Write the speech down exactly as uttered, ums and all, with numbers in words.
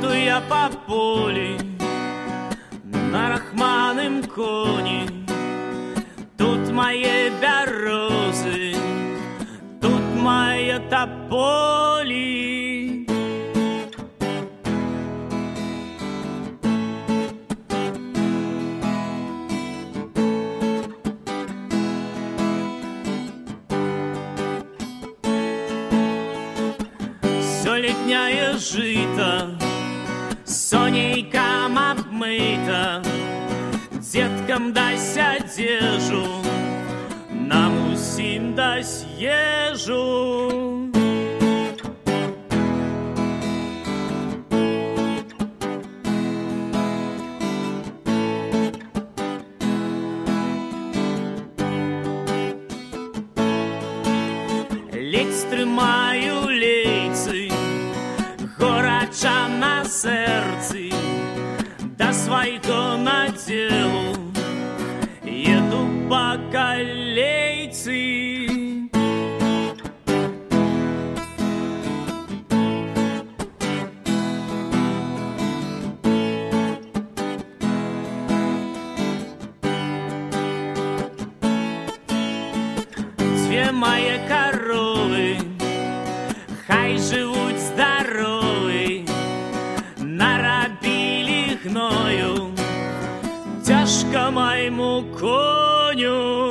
Еду я по полю на рахманым коне. Тут мои березы, тут мои тополи. Все летняє жито сонейком обмыто. Деткам дась одежу, нам усім дась ежу. Ледь стримаю лейцы, горача на сердце, до свайго наделу еду по колейцы. Две мои коровы, хай живут здоровы, наробили гною, тяжко моему коню.